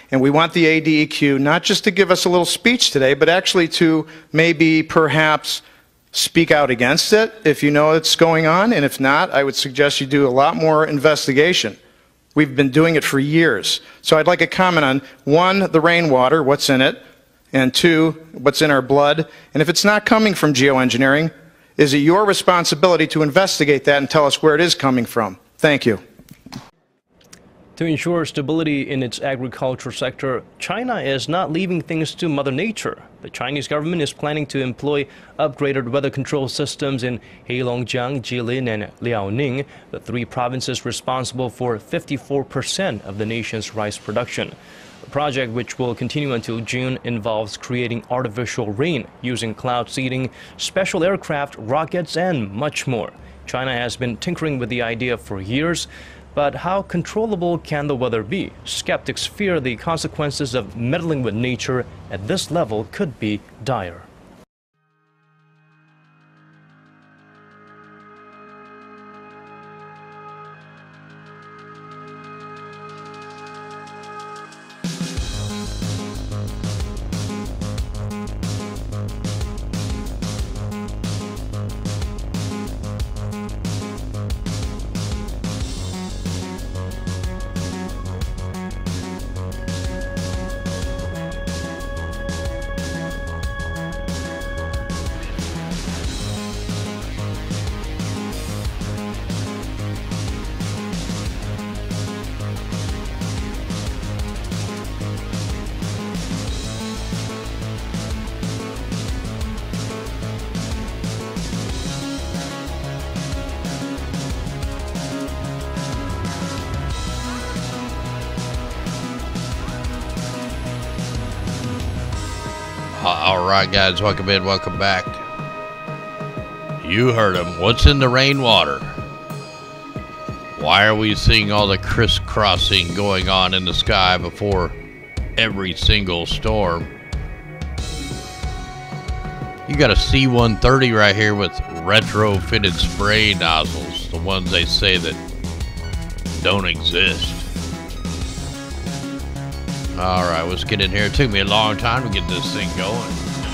And we want the ADEQ not just to give us a little speech today, but actually to maybe perhaps speak out against it if you know it's going on. And if not, I would suggest you do a lot more investigation. We've been doing it for years. So I'd like a comment on, one, the rainwater, what's in it, and two, what's in our blood. And if it's not coming from geoengineering, is it your responsibility to investigate that and tell us where it is coming from? Thank you. To ensure stability in its agriculture sector, China is not leaving things to Mother Nature. The Chinese government is planning to employ upgraded weather control systems in Heilongjiang, Jilin, and Liaoning, the three provinces responsible for 54% of the nation's rice production. The project, which will continue until June, involves creating artificial rain using cloud seeding, special aircraft, rockets, and much more. China has been tinkering with the idea for years. But how controllable can the weather be? Skeptics fear the consequences of meddling with nature at this level could be dire. All right, guys, welcome in, welcome back. You heard him. What's in the rainwater? Why are we seeing all the crisscrossing going on in the sky before every single storm? You got a C-130 right here with retrofitted spray nozzles, the ones they say that don't exist. All right, let's get in here. It took me a long time to get this thing going.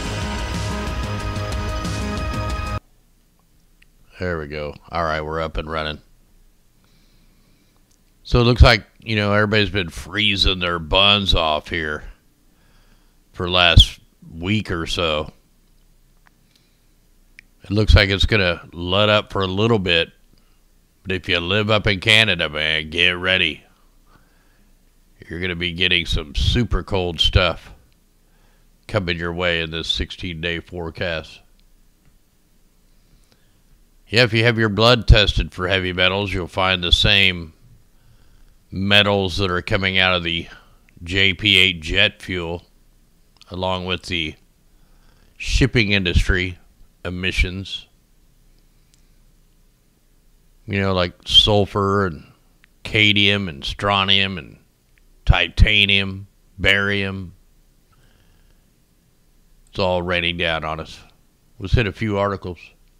There we go. All right, we're up and running. So it looks like, you know, everybody's been freezing their buns off here for the last week or so. It looks like it's going to let up for a little bit. But if you live up in Canada, man, get ready. You're going to be getting some super cold stuff coming your way in this 16-day forecast. Yeah, if you have your blood tested for heavy metals, you'll find the same metals that are coming out of the JP8 jet fuel, along with the shipping industry emissions. You know, like sulfur and cadmium and strontium and titanium, barium. It's all raining down on us. Let's hit a few articles.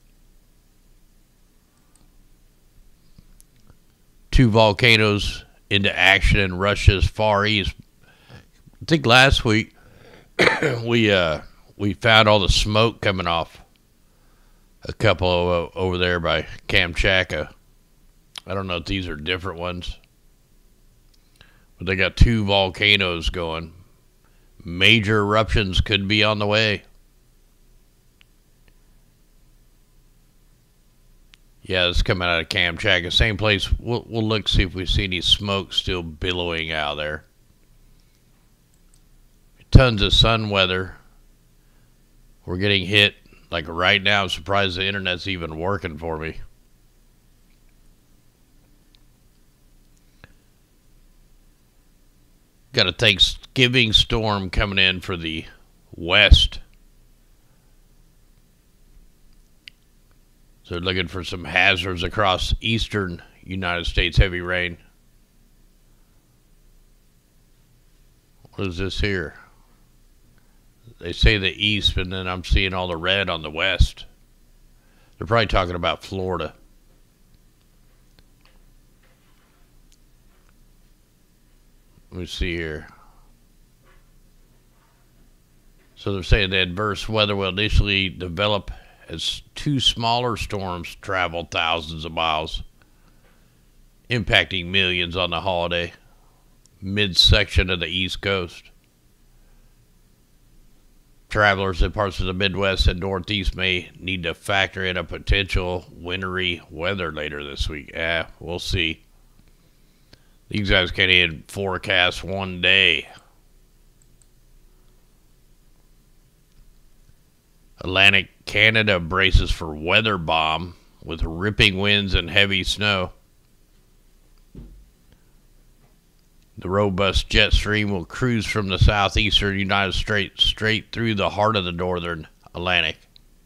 Two volcanoes into action in Russia's Far East. I think last week we found all the smoke coming off a couple over there by Kamchatka. I don't know if these are different ones. But they got two volcanoes going. Major eruptions could be on the way. Yeah, it's coming out of Kamchatka. Same place. We'll look, see if we see any smoke still billowing out there. Tons of sun weather. We're getting hit. Like right now, I'm surprised the internet's even working for me. Got a Thanksgiving storm coming in for the west. So they're looking for some hazards across eastern United States, heavy rain. What is this here? They say the east, and then I'm seeing all the red on the west. They're probably talking about Florida. Let me see here. So they're saying the adverse weather will initially develop as two smaller storms travel thousands of miles, impacting millions on the holiday midsection of the East Coast. Travelers in parts of the Midwest and Northeast may need to factor in a potential wintry weather later this week. We'll see. These guys can't even forecast one day. Atlantic Canada braces for weather bomb with ripping winds and heavy snow. The robust jet stream will cruise from the southeastern United States straight through the heart of the northern Atlantic.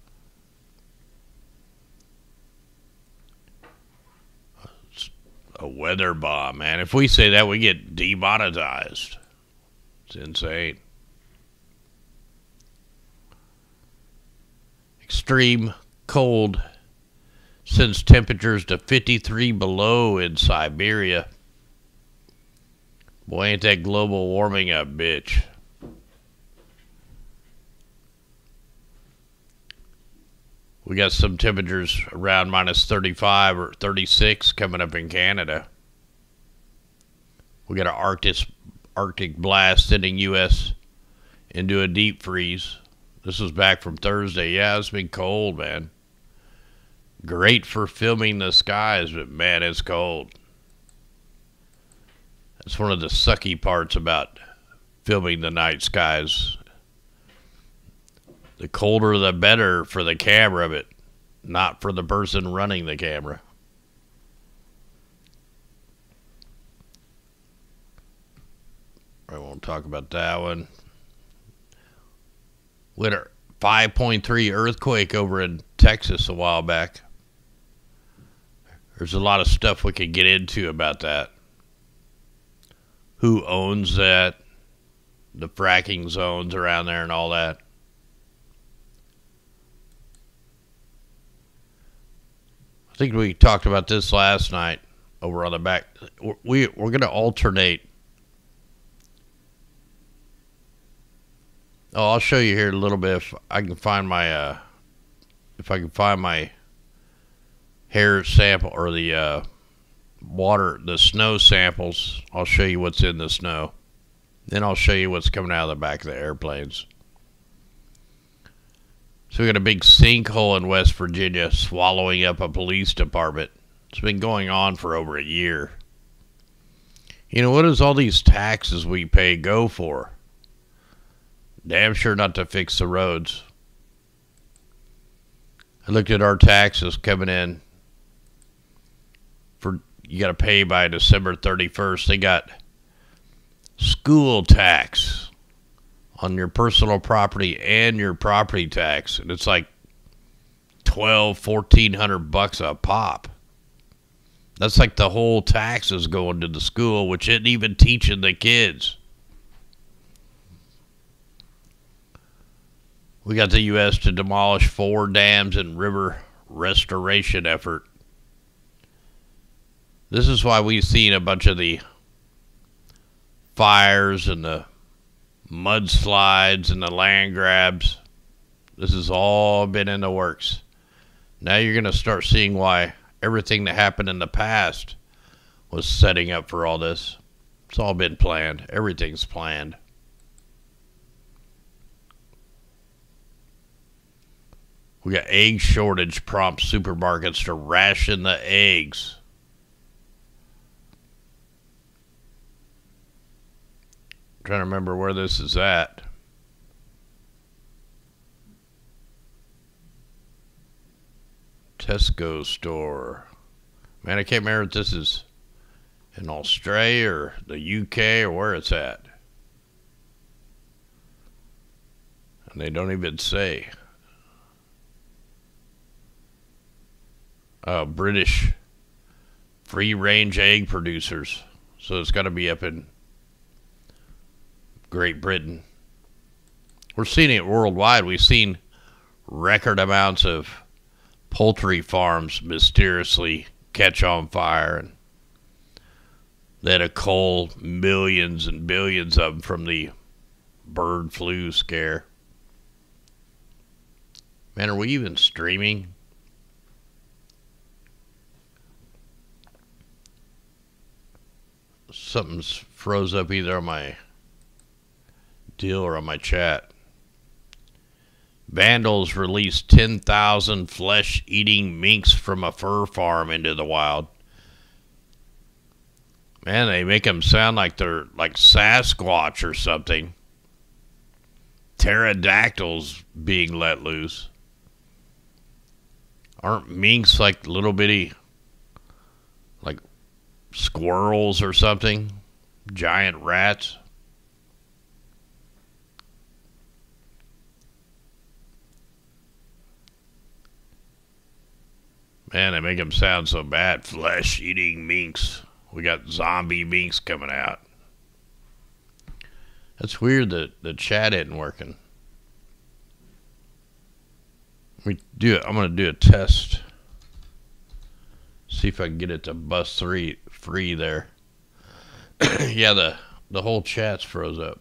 It's a weather bomb, man. If we say that, we get demonetized. It's insane. Extreme cold sends temperatures to 53 below in Siberia. Boy, ain't that global warming a bitch. We got some temperatures around minus 35 or 36 coming up in Canada. We got an Arctic blast sending U.S. into a deep freeze. This was back from Thursday. Yeah, it's been cold, man. Great for filming the skies, but man, it's cold. That's one of the sucky parts about filming the night skies. The colder the better for the camera, but not for the person running the camera. I won't talk about that one. We had a 5.3 earthquake over in Texas a while back. There's a lot of stuff we could get into about that. Who owns that? The fracking zones around there and all that. I think we talked about this last night over on the back. We're going to alternate. Oh, I'll show you here in a little bit if I can find my hair sample or the snow samples. I'll show you what's in the snow. Then I'll show you what's coming out of the back of the airplanes. So we got a big sinkhole in West Virginia swallowing up a police department. It's been going on for over a year. You know, what does all these taxes we pay go for? Damn sure not to fix the roads. I looked at our taxes coming in. You got to pay by December 31st. They got school tax on your personal property and your property tax, and it's like $1,400 a pop. That's like the whole tax is going to the school, which isn't even teaching the kids. We got the U.S. to demolish 4 dams in river restoration effort. This is why we've seen a bunch of the fires and the mudslides and the land grabs. This has all been in the works. Now you're going to start seeing why everything that happened in the past was setting up for all this. It's all been planned. Everything's planned. We got egg shortage prompts supermarkets to ration the eggs. Trying to remember where this is at. Tesco store. Man, I can't remember if this is in Australia or the UK or where it's at. And they don't even say. British free-range egg producers. So it's got to be up in Great Britain. We're seeing it worldwide. We've seen record amounts of poultry farms mysteriously catch on fire, and they had to cull millions and billions of them from the bird flu scare. Man, are we even streaming? Something's froze up either on my deal or on my chat. Vandals released 10,000 flesh-eating minks from a fur farm into the wild. Man, they make them sound like they're like Sasquatch or something. Pterodactyls being let loose. Aren't minks like little bitty, like squirrels or something? Giant rats? Man, they make them sound so bad. Flesh-eating minks. We got zombie minks coming out. That's weird that the chat isn't working. I'm going to do a test. See if I can get it to bus free there. Yeah, the whole chat's froze up.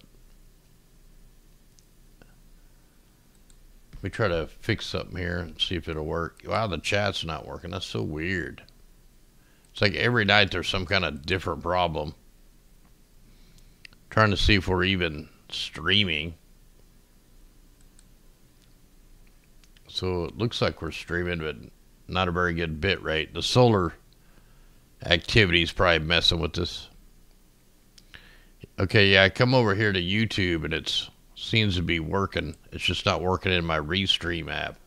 Let me try to fix something here and see if it'll work. Wow, the chat's not working. That's so weird. It's like every night there's some kind of different problem. Trying to see if we're even streaming. So it looks like we're streaming, but not a very good bit rate. The solar activity is probably messing with this. Okay, yeah, I come over here to YouTube and it seems to be working. It's just not working in my Restream app.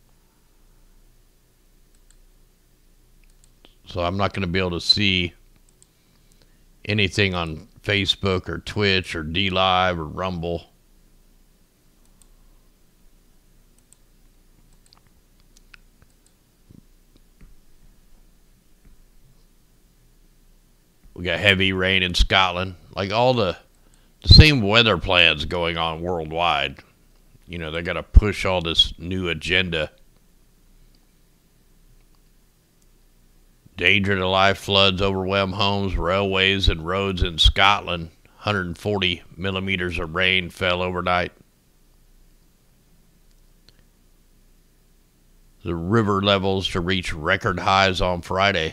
So I'm not going to be able to see anything on Facebook or Twitch or DLive or Rumble. We got heavy rain in Scotland. Like all the same weather plans going on worldwide. You know, they got to push all this new agenda. Danger to life, floods overwhelm homes, railways, and roads in Scotland. 140 millimeters of rain fell overnight. The river levels to reach record highs on Friday.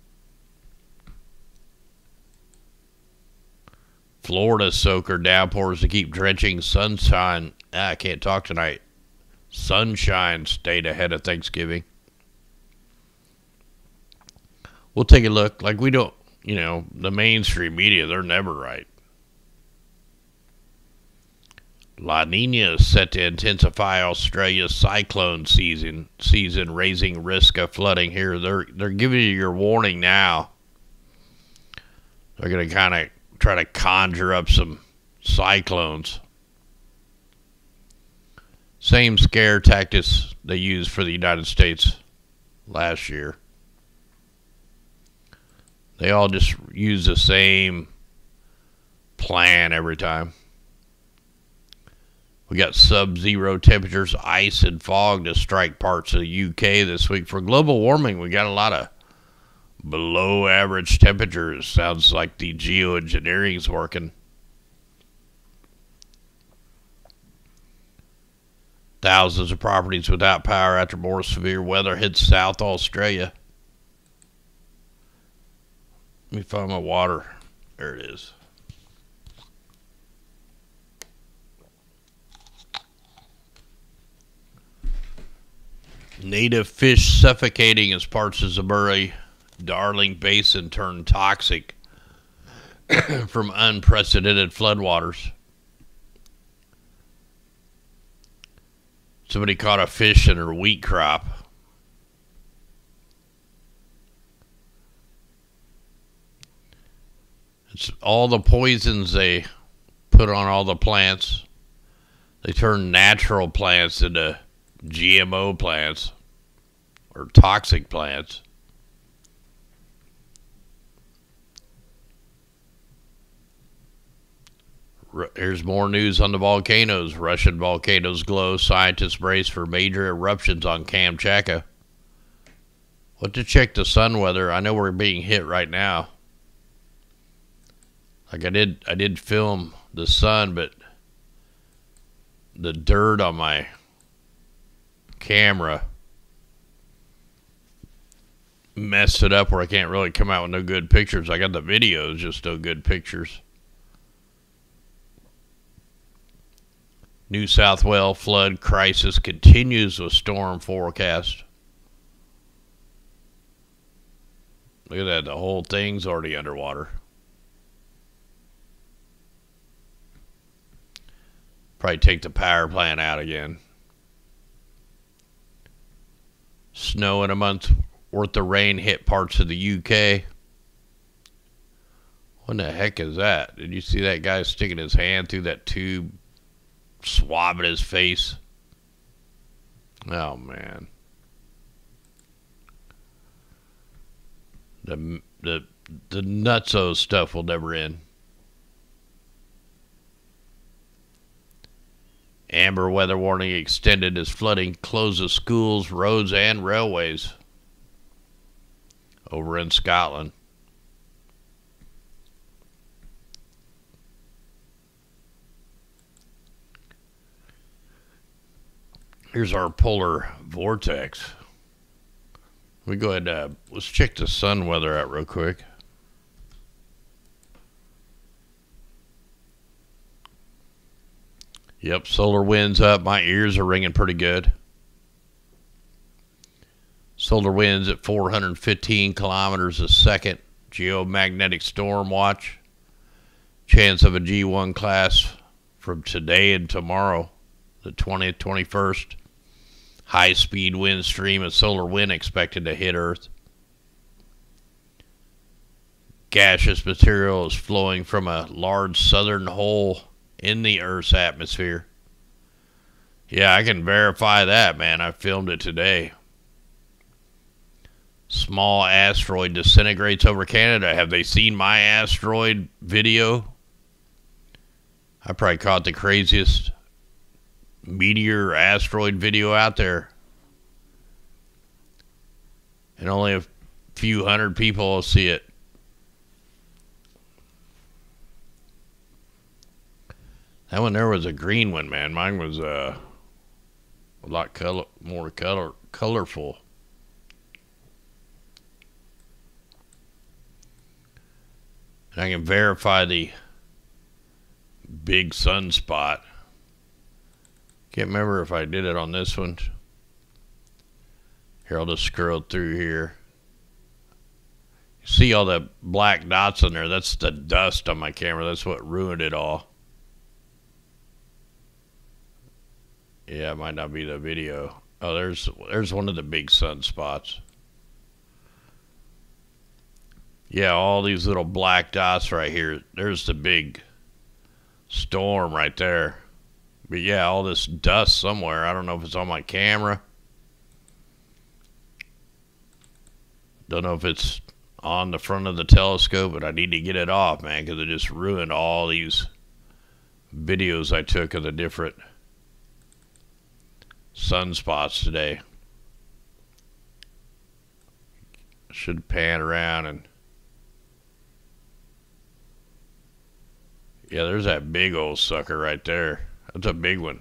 Florida soaker downpours to keep drenching sunshine. I can't talk tonight. Sunshine state ahead of Thanksgiving. We'll take a look. Like we don't, you know, the mainstream media, they're never right. La Nina is set to intensify Australia's cyclone season, raising risk of flooding here. They're giving you your warning now. They're going to kind of try to conjure up some cyclones. Same scare tactics they used for the United States last year. They all just use the same plan every time. We got sub-zero temperatures, ice, and fog to strike parts of the UK this week. For global warming, we got a lot of below average temperatures. Sounds like the geoengineering's working. Thousands of properties without power after more severe weather hits South Australia. Let me find my water. There it is. Native fish suffocating as parts of the Murray-Darling Basin turn toxic from unprecedented floodwaters. Somebody caught a fish in her wheat crop. It's all the poisons they put on all the plants. They turn natural plants into GMO plants or toxic plants. Here's more news on the volcanoes. Russian volcanoes glow. Scientists brace for major eruptions on Kamchatka. What to check the sun weather? I know we're being hit right now. Like I did film the sun, but the dirt on my camera messed it up where I can't really come out with no good pictures. I got the videos, just no good pictures. New South Wales flood crisis continues with storm forecast. Look at that, the whole thing's already underwater. Probably take the power plant out again. Snow in a month worth of rain hit parts of the UK. What the heck is that? Did you see that guy sticking his hand through that tube, swabbing his face? Oh, man. The nutso stuff will never end. Amber weather warning extended as flooding closes schools, roads, and railways over in Scotland. Here's our polar vortex. We go ahead, let's check the sun weather out real quick. Yep, solar winds up. My ears are ringing pretty good. Solar winds at 415 kilometers a second. Geomagnetic storm watch. Chance of a G1 class from today and tomorrow, the 20th, 21st. High-speed wind stream and solar wind expected to hit Earth. Gaseous material is flowing from a large southern hole in the Earth's atmosphere. Yeah, I can verify that, man. I filmed it today. Small asteroid disintegrates over Canada. Have they seen my asteroid video? I probably caught the craziest meteor or asteroid video out there. And only a few hundred people will see it. That one there was a green one, man. Mine was a lot more colorful. And I can verify the big sunspot. Can't remember if I did it on this one. Here, I'll just scroll through here. See all the black dots on there? That's the dust on my camera. That's what ruined it all. Yeah, it might not be the video. Oh, there's one of the big sunspots. Yeah, all these little black dots right here. There's the big storm right there. But yeah, all this dust somewhere. I don't know if it's on my camera. Don't know if it's on the front of the telescope, but I need to get it off, man, because it just ruined all these videos I took of the different sunspots today. Should pan around and yeah, there's that big old sucker right there. That's a big one.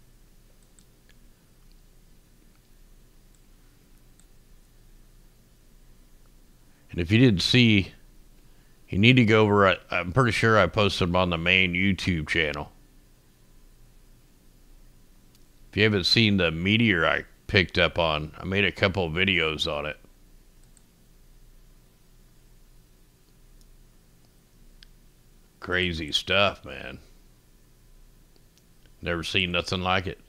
And if you didn't see, you need to go over. I'm pretty sure I posted them on the main YouTube channel. If you haven't seen the meteor I picked up on, I made a couple of videos on it. Crazy stuff, man. Never seen nothing like it.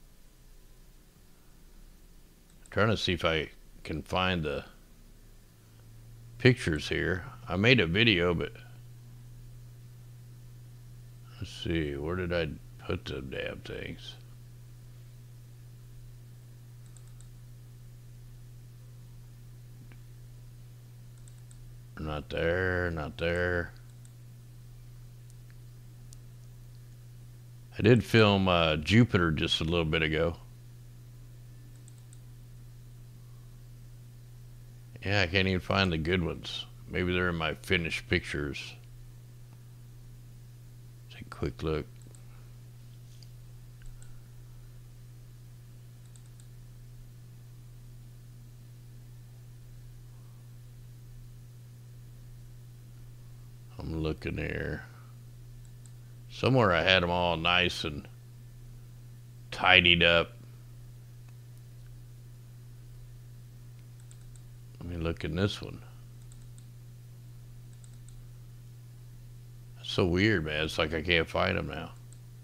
I'm trying to see if I can find the pictures here. I made a video, but let's see, where did I put the damn things? Not there, not there. I did film Jupiter just a little bit ago. Yeah, I can't even find the good ones. Maybe they're in my finished pictures. Take a quick look. I'm looking here. Somewhere I had them all nice and tidied up. Let me look in this one. That's so weird, man. It's like I can't find them now.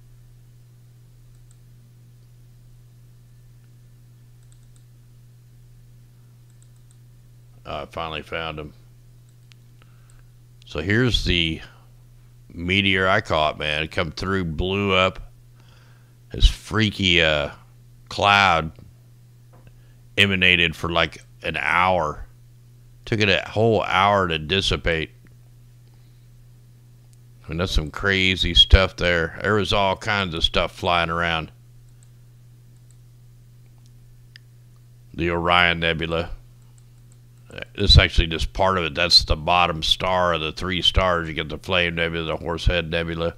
I finally found them. So here's the meteor I caught, man. It come through, blew up. This freaky cloud emanated for like an hour. Took it a whole hour to dissipate. I mean, that's some crazy stuff there. There was all kinds of stuff flying around. The Orion Nebula. This is actually just part of it. That's the bottom star of the 3 stars. You get the Flame Nebula, the Horsehead Nebula.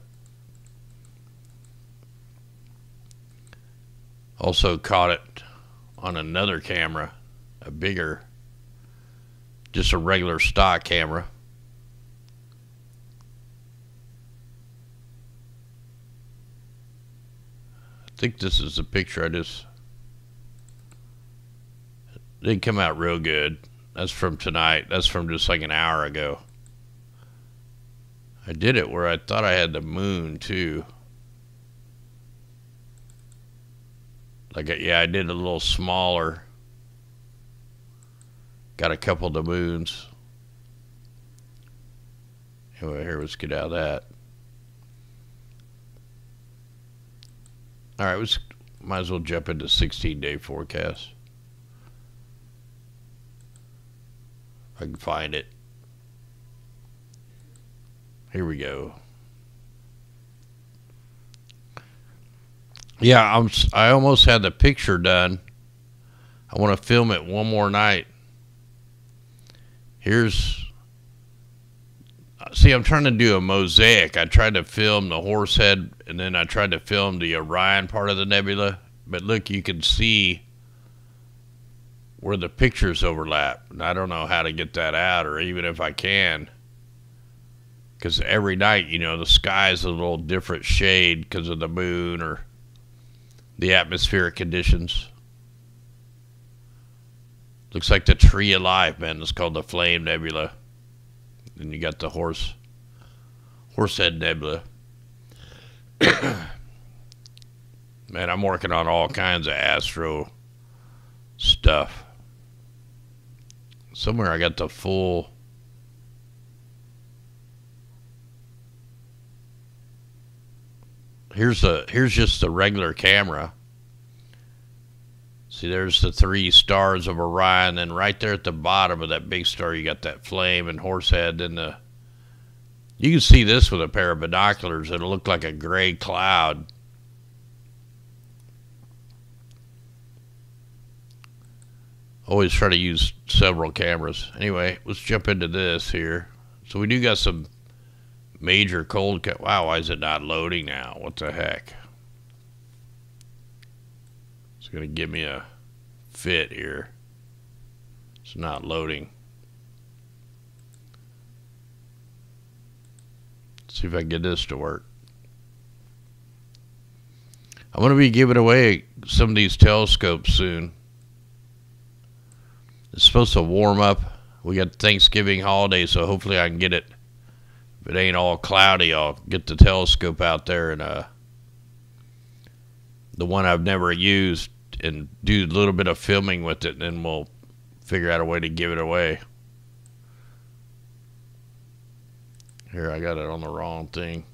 Also caught it on another camera, a bigger, just a regular stock camera. I think this is the picture I just... It didn't come out real good. That's from tonight. That's from just like an hour ago. I did it where I thought I had the moon too. Like, yeah, I did a little smaller. Got a couple of the moons. Anyway, here, let's get out of that. All right, might as well jump into 16-day forecast. If I can find it. Here we go. Yeah, I almost had the picture done. I want to film it one more night. See, I'm trying to do a mosaic. I tried to film the Horsehead, and then I tried to film the Orion part of the nebula. But look, you can see where the pictures overlap. And I don't know how to get that out, or even if I can. Because every night, you know, the sky's a little different shade because of the moon or the atmospheric conditions. Looks like the tree of life, man. It's called the Flame Nebula. Then you got the Horsehead Nebula. Man, I'm working on all kinds of astro stuff. Somewhere I got the full... Here's just the regular camera. See, there's the 3 stars of Orion, and right there at the bottom of that big star, you got that Flame and Horsehead. And you can see this with a pair of binoculars. It'll look like a gray cloud. Always try to use several cameras. Anyway, let's jump into this here. So we do got some major cold... Wow, why is it not loading now? What the heck? It's going to give me a fit here. It's not loading. Let's see if I can get this to work. I'm going to be giving away some of these telescopes soon. It's supposed to warm up. We got Thanksgiving holiday, so hopefully I can get it. If it ain't all cloudy, I'll get the telescope out there and the one I've never used, and do a little bit of filming with it, and then we'll figure out a way to give it away. Here, I got it on the wrong thing.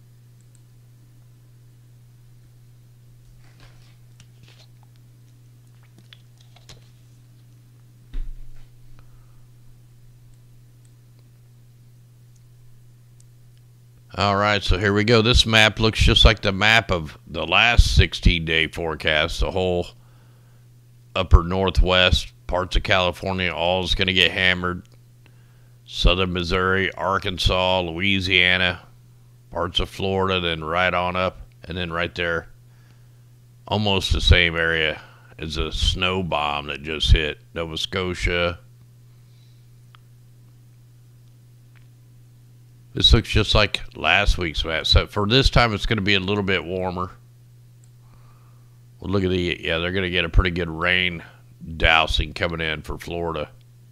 All right, so here we go. This map looks just like the map of the last 16-day forecast. The whole upper northwest, parts of California, all is going to get hammered. Southern Missouri, Arkansas, Louisiana, parts of Florida, then right on up. And then right there, almost the same area as a snow bomb that just hit Nova Scotia. This looks just like last week's map. So for this time, it's going to be a little bit warmer. Well, look at they're going to get a pretty good rain dousing coming in for Florida.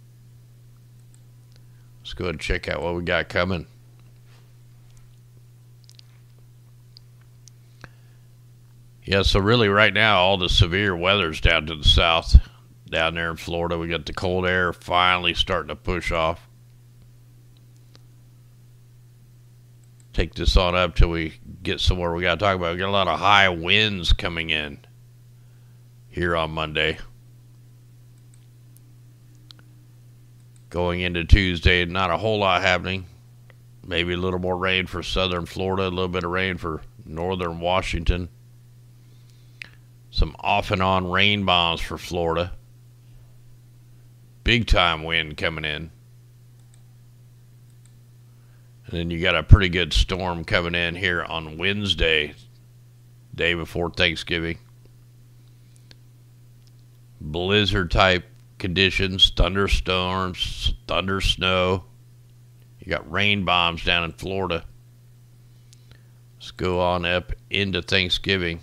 Let's go ahead and check out what we got coming. Yeah, so really right now, all the severe weather's down to the south. Down there in Florida, we got the cold air finally starting to push off. Take this on up till we get somewhere we got to talk about. We got a lot of high winds coming in here on Monday. Going into Tuesday, not a whole lot happening. Maybe a little more rain for southern Florida, a little bit of rain for northern Washington. Some off and on rain bombs for Florida. Big time wind coming in. And then you got a pretty good storm coming in here on Wednesday, day before Thanksgiving. Blizzard type conditions, thunderstorms, thunder snow. You got rain bombs down in Florida. Let's go on up into Thanksgiving.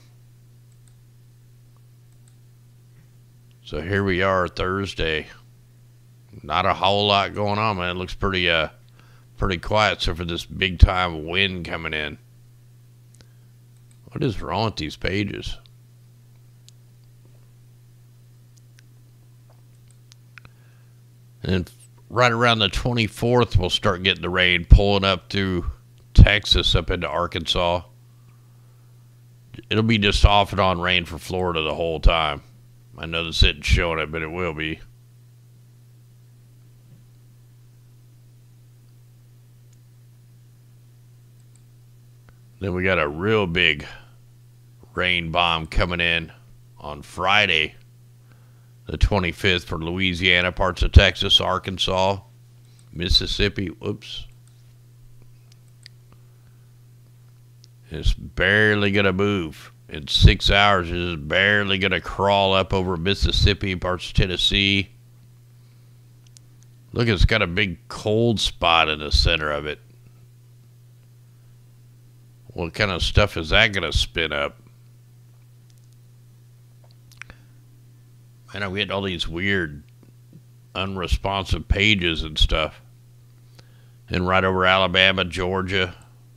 So here we are Thursday. Not a whole lot going on, man. It looks pretty quiet, so for this big time wind coming in. What is wrong with these pages? And right around the 24th, we'll start getting the rain pulling up through Texas up into Arkansas. It'll be just off and on rain for Florida the whole time. I know this isn't showing it, but it will be. Then we got a real big rain bomb coming in on Friday, the 25th, for Louisiana, parts of Texas, Arkansas, Mississippi. Whoops. It's barely going to move. In 6 hours, it's barely going to crawl up over Mississippi, parts of Tennessee. Look, it's got a big cold spot in the center of it. What kind of stuff is that going to spin up? Man, I'm getting all these weird, unresponsive pages and stuff. And right over Alabama, Georgia,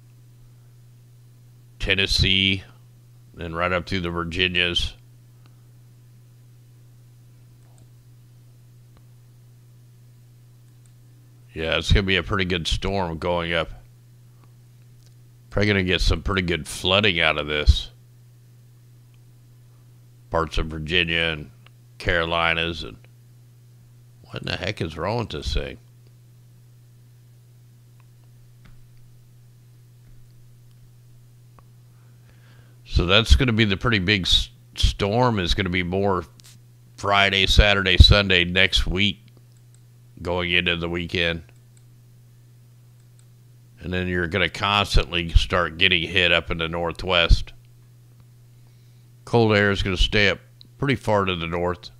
Tennessee, and right up through the Virginias. Yeah, it's going to be a pretty good storm going up. Probably going to get some pretty good flooding out of this. Parts of Virginia and Carolinas. And what in the heck is wrong with this thing? So that's going to be the pretty big storm. Is going to be more Friday, Saturday, Sunday next week going into the weekend. And then you're going to constantly start getting hit up in the northwest. Cold air is going to stay up pretty far to the north.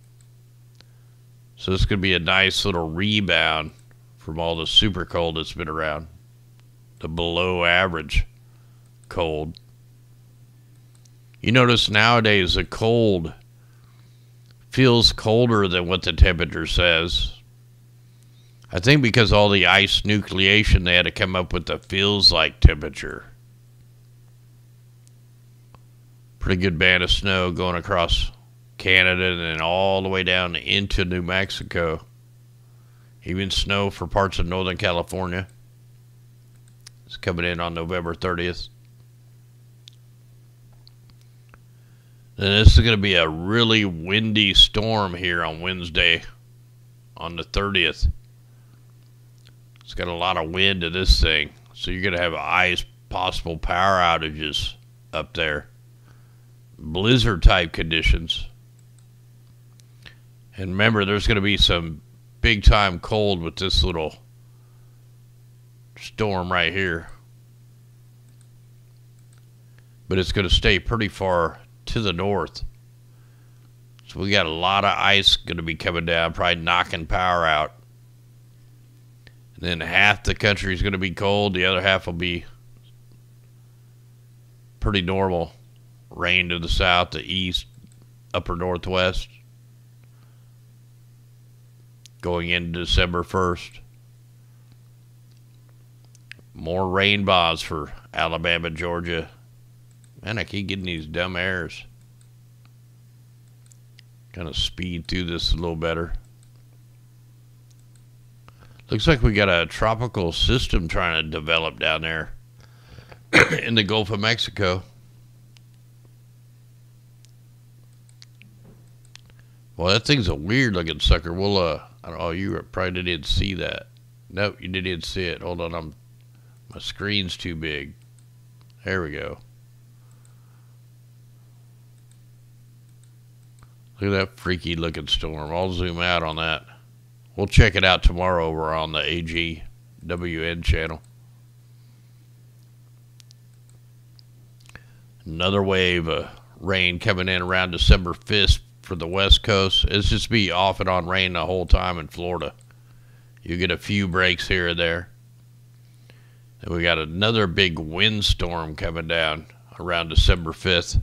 So it's going to be a nice little rebound from all the super cold that's been around. The below average cold. You notice nowadays the cold feels colder than what the temperature says. I think because all the ice nucleation, they had to come up with the feels like temperature. Pretty good band of snow going across Canada and then all the way down into New Mexico. Even snow for parts of Northern California. It's coming in on November 30th. And this is going to be a really windy storm here on Wednesday on the 30th. It's got a lot of wind to this thing. So you're going to have possible power outages up there. Blizzard type conditions. And remember, there's going to be some big time cold with this little storm right here. But it's going to stay pretty far to the north. So we got a lot of ice going to be coming down, probably knocking power out. And then half the country is going to be cold. The other half will be pretty normal. Rain to the south, the east, upper northwest. Going into December 1st. More rain bonds for Alabama, Georgia. Man, I keep getting these dumb errors. Kind of speed through this a little better. Looks like we got a tropical system trying to develop down there in the Gulf of Mexico. Well, that thing's a weird looking sucker. We'll, I don't know, you probably didn't see that. Nope, you didn't see it. Hold on, my screen's too big. There we go. Look at that freaky looking storm. I'll zoom out on that. We'll check it out tomorrow over on the AGWN channel. Another wave of rain coming in around December 5th for the West Coast. It's just be off and on rain the whole time in Florida. You get a few breaks here and there. And we got another big windstorm coming down around December 5th.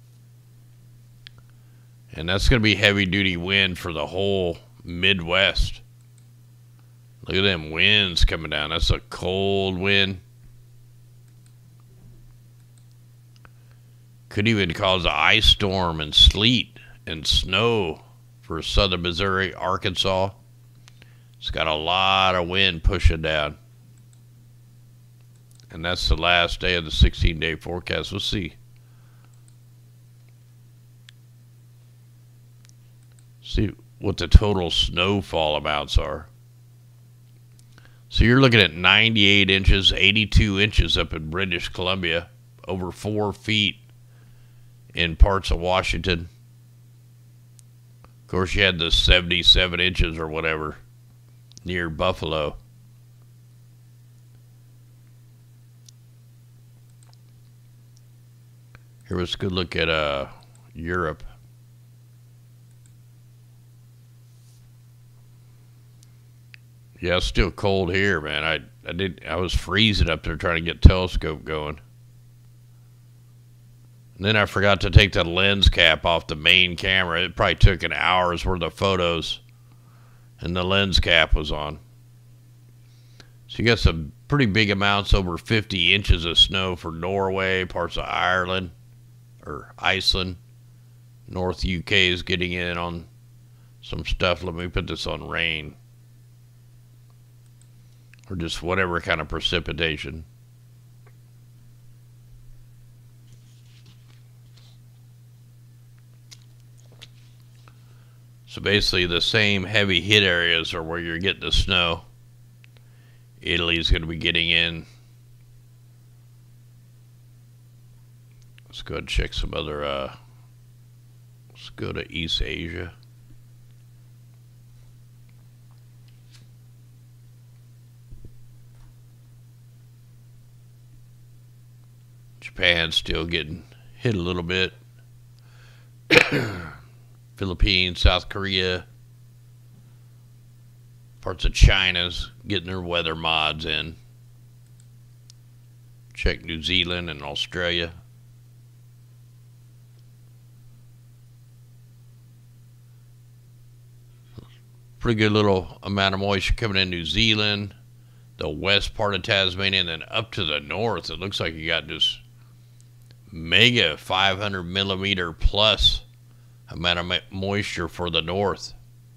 And that's going to be heavy duty wind for the whole Midwest. Look at them winds coming down. That's a cold wind. Could even cause an ice storm and sleet and snow for southern Missouri, Arkansas. It's got a lot of wind pushing down. And that's the last day of the 16-day forecast. We'll see. See what the total snowfall amounts are. So you're looking at 98 inches, 82 inches up in British Columbia, over 4 feet in parts of Washington. Of course, you had the 77 inches or whatever near Buffalo. Here, let's go look at Europe. Yeah, it's still cold here, man. I was freezing up there trying to get telescope going. And then I forgot to take the lens cap off the main camera. It probably took an hour's worth of photos, and the lens cap was on. So you got some pretty big amounts, over 50 inches of snow for Norway, parts of Ireland, or Iceland. North UK is getting in on some stuff. Let me put this on rain. Or just whatever kind of precipitation. So basically the same heavy hit areas are where you're getting the snow. Italy's going to be getting in. Let's go ahead and check some other, let's go to East Asia. Japan's still getting hit a little bit. Philippines, South Korea, parts of China's getting their weather mods in. Check New Zealand and Australia. Pretty good little amount of moisture coming in New Zealand, the west part of Tasmania, and then up to the north. It looks like you got just mega 500 millimeter plus amount of moisture for the north.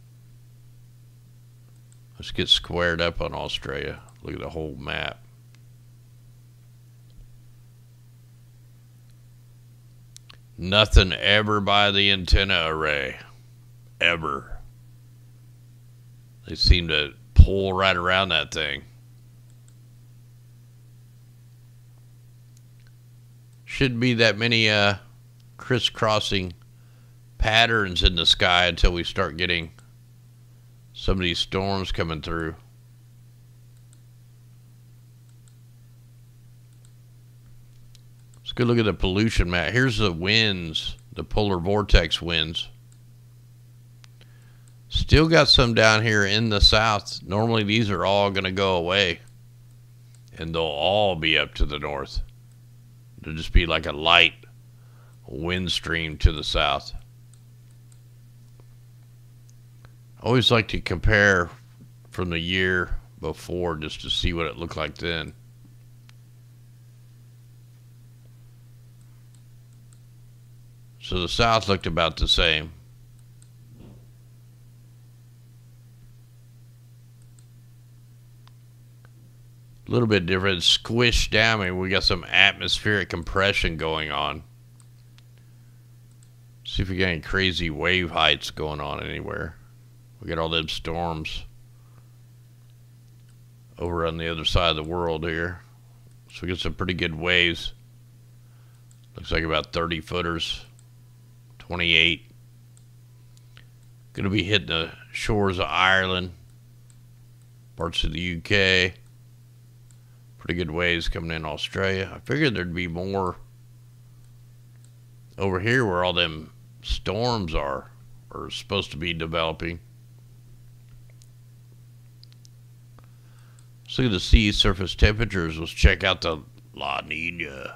Let's get squared up on Australia. Look at the whole map. Nothing ever by the antenna array. Ever. They seem to pull right around that thing. Shouldn't be that many crisscrossing patterns in the sky until we start getting some of these storms coming through. Let's go look at the pollution map. Here's the winds, the polar vortex winds. Still got some down here in the south. Normally these are all going to go away, and they'll all be up to the north. There'll just be like a light wind stream to the south. I always like to compare from the year before just to see what it looked like then. So the south looked about the same. A little bit different, squished down. I mean, we got some atmospheric compression going on. See if we got any crazy wave heights going on anywhere. We got all them storms over on the other side of the world here. So we get some pretty good waves. Looks like about 30 footers, 28. Going to be hitting the shores of Ireland, parts of the UK. Pretty good waves coming in Australia. I figured there'd be more over here where all them storms are supposed to be developing. Let's look at the sea surface temperatures. Let's check out the La Nina.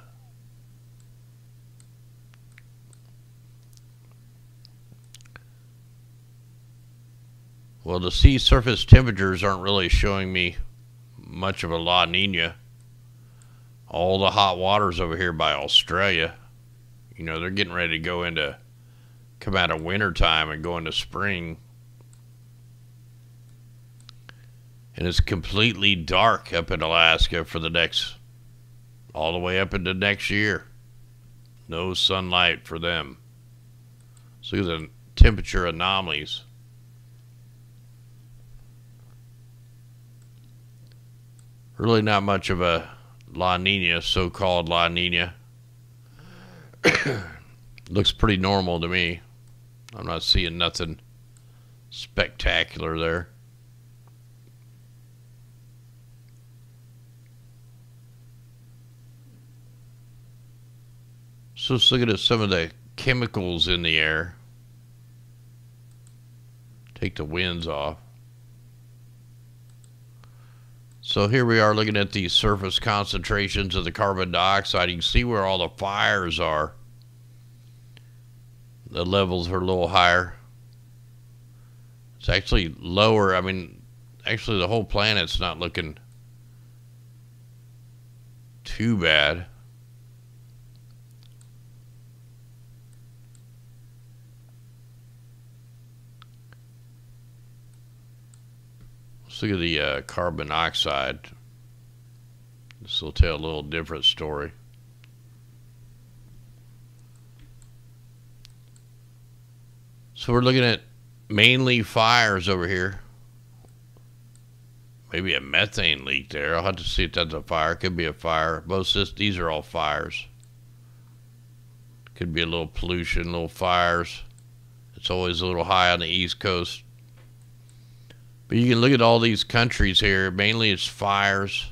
Well, the sea surface temperatures aren't really showing me much of a La Nina. All the hot waters over here by Australia, you know, they're getting ready to come out of winter time and go into spring. And it's completely dark up in Alaska for all the way up into next year. No sunlight for them. So look at the temperature anomalies. Really not much of a La Nina, so-called La Nina. Looks pretty normal to me. I'm not seeing nothing spectacular there. So let's look at some of the chemicals in the air. Take the winds off. So here we are looking at the surface concentrations of the carbon dioxide. You can see where all the fires are. The levels are a little higher. It's actually lower. I mean, actually the whole planet's not looking too bad. Let's look at the carbon dioxide. This will tell a little different story. So we're looking at mainly fires over here. Maybe a methane leak there. I'll have to see if that's a fire. Could be a fire. These are all fires. Could be a little pollution, little fires. It's always a little high on the East Coast. But you can look at all these countries here. Mainly it's fires.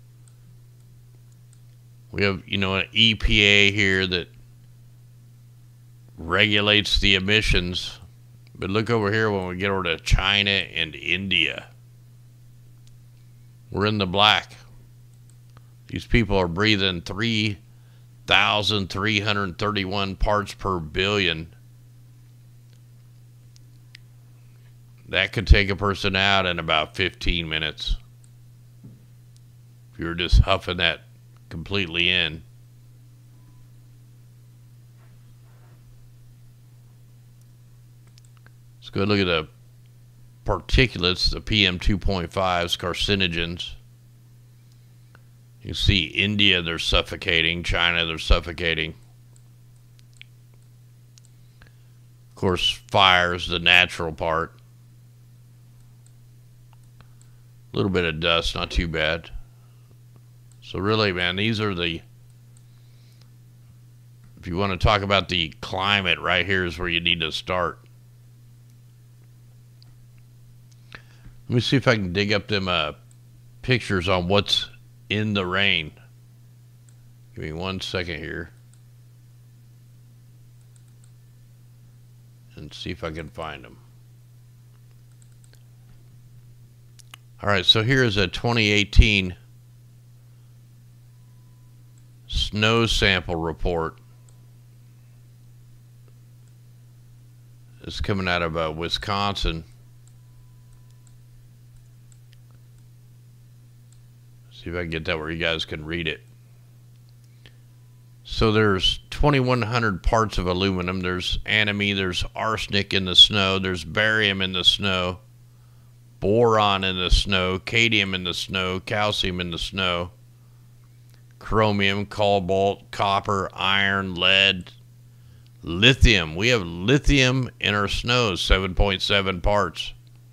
We have, you know, an EPA here that regulates the emissions. But look over here when we get over to China and India. We're in the black. These people are breathing 3,331 parts per billion. That could take a person out in about 15 minutes. If you were just huffing that completely in. Let's go look at the particulates, the PM 2.5s, carcinogens. You see India, they're suffocating. China, they're suffocating. Of course, fires, the natural part. A little bit of dust, not too bad. So really, man, these are the, if you want to talk about the climate, right here is where you need to start. Let me see if I can dig up them pictures on what's in the rain. Give me 1 second here. And see if I can find them. All right, so here is a 2018 snow sample report. It's coming out of Wisconsin. See if I can get that where you guys can read it. So there's 2,100 parts of aluminum. There's antimony, there's arsenic in the snow, there's barium in the snow, boron in the snow, cadmium in the snow, calcium in the snow, chromium, cobalt, copper, iron, lead, lithium. We have lithium in our snow, 7.7 parts.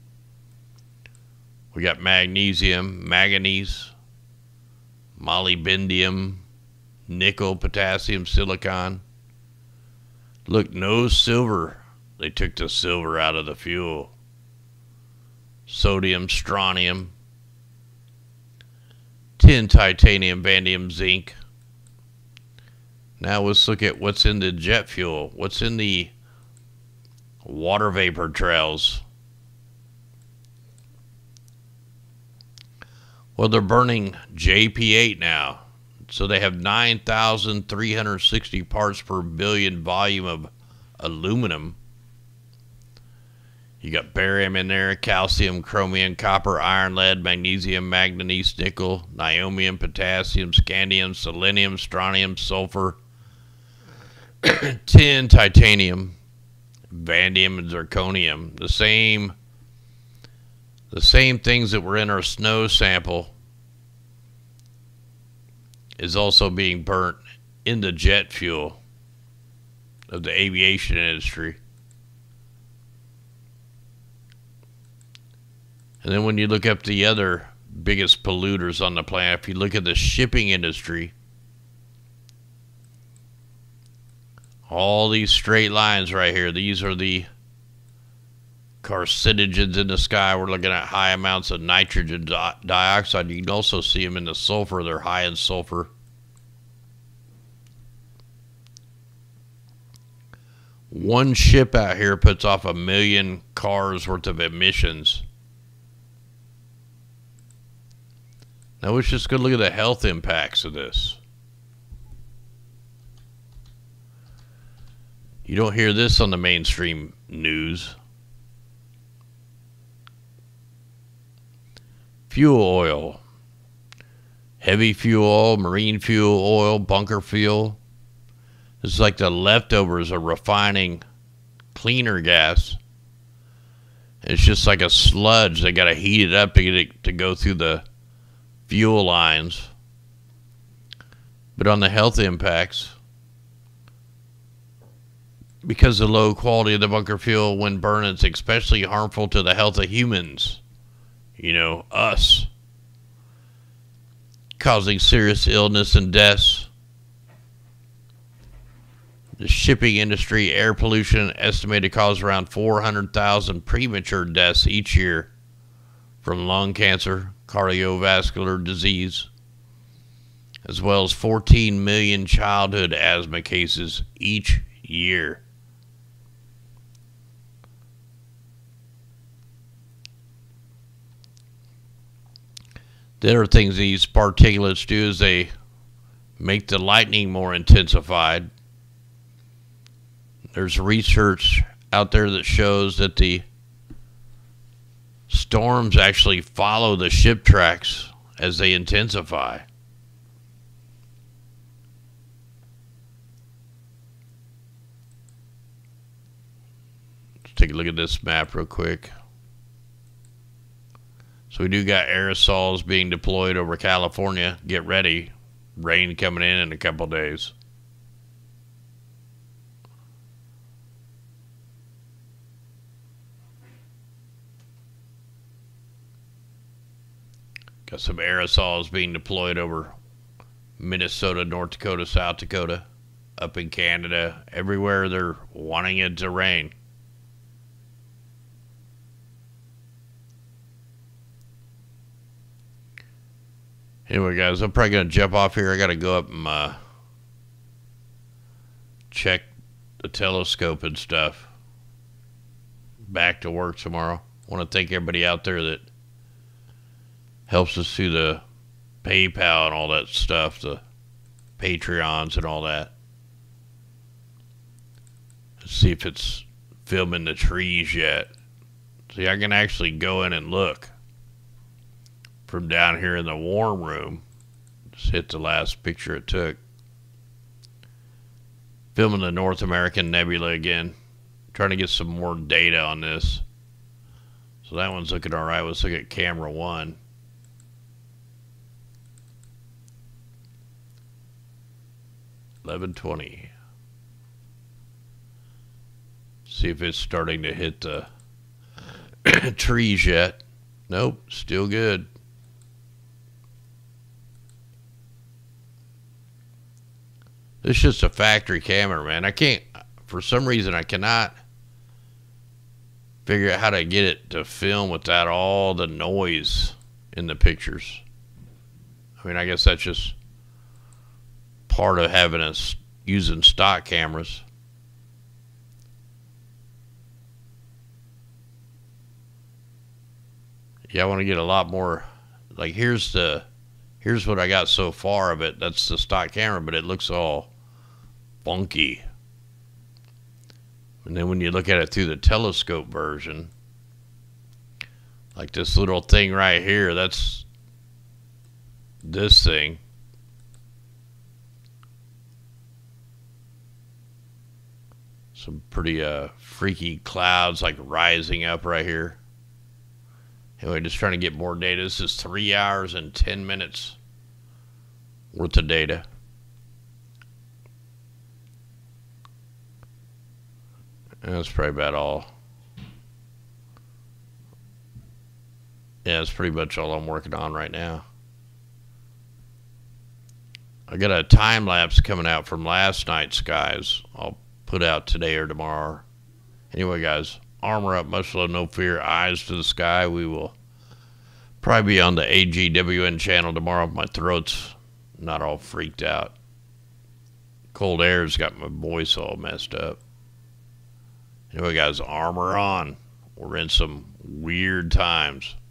We got magnesium, manganese, molybdenum, nickel, potassium, silicon. Look, no silver. They took the silver out of the fuel. Sodium, strontium, tin, titanium, vanadium, zinc. Now let's look at what's in the jet fuel. What's in the water vapor trails? Well, they're burning JP8 now. So they have 9,360 parts per billion volume of aluminum. You got barium in there, calcium, chromium, copper, iron, lead, magnesium, manganese, nickel, niobium, potassium, scandium, selenium, strontium, sulfur, tin, titanium, vanadium, and zirconium. The same things that were in our snow sample is also being burnt in the jet fuel of the aviation industry. And then when you look up the other biggest polluters on the planet, if you look at the shipping industry, all these straight lines right here, these are the carcinogens in the sky. We're looking at high amounts of nitrogen dioxide. You can also see them in the sulfur. They're high in sulfur. One ship out here puts off 1 million cars worth of emissions. Now let's just go look at the health impacts of this. You don't hear this on the mainstream news. Fuel oil. Heavy fuel oil, marine fuel oil, bunker fuel. It's like the leftovers of refining cleaner gas. It's just like a sludge. They got to heat it up to get it to go through the fuel lines. But on the health impacts, because of the low quality of the bunker fuel when burned, it's especially harmful to the health of humans. You know, us. Causing serious illness and deaths. The shipping industry, air pollution, estimated to cause around 400,000 premature deaths each year from lung cancer, cardiovascular disease, as well as 14 million childhood asthma cases each year. The other things these particulates do is they make the lightning more intensified. There's research out there that shows that the storms actually follow the ship tracks as they intensify. Let's take a look at this map real quick. So we do got aerosols being deployed over California. Get ready. Rain coming in a couple days. Got some aerosols being deployed over Minnesota, North Dakota, South Dakota, up in Canada. Everywhere they're wanting it to rain. Anyway, guys, I'm probably going to jump off here. I got to go up and check the telescope and stuff. Back to work tomorrow. I want to thank everybody out there that Helps us through the PayPal and all that stuff, the Patreons and all that. Let's see if it's filming the trees yet. See, I can actually go in and look from down here in the warm room. Just hit the last picture it took. Filming the North American Nebula again. Trying to get some more data on this. So that one's looking alright. Let's look at camera 1. $11:20. See if it's starting to hit the trees yet. Nope, still good. It's just a factory camera, man. I can't, for some reason, I cannot figure out how to get it to film without all the noise in the pictures. I mean, I guess that's just part of having us using stock cameras. Yeah, I want to get a lot more. Like, here's what I got so far of it. That's the stock camera, but it looks all funky. And then when you look at it through the telescope version, like this little thing right here, that's this thing. Some pretty freaky clouds like rising up right here. Anyway, just trying to get more data. This is 3 hours and 10 minutes worth of data. And that's probably about all. Yeah, that's pretty much all I'm working on right now. I got a time lapse coming out from last night's skies. I'll put out today or tomorrow. Anyway, guys, armor up, much love, no fear, eyes to the sky. We will probably be on the AGWN channel tomorrow. My throat's not all freaked out. Cold air's got my voice all messed up. Anyway, guys, armor on. We're in some weird times.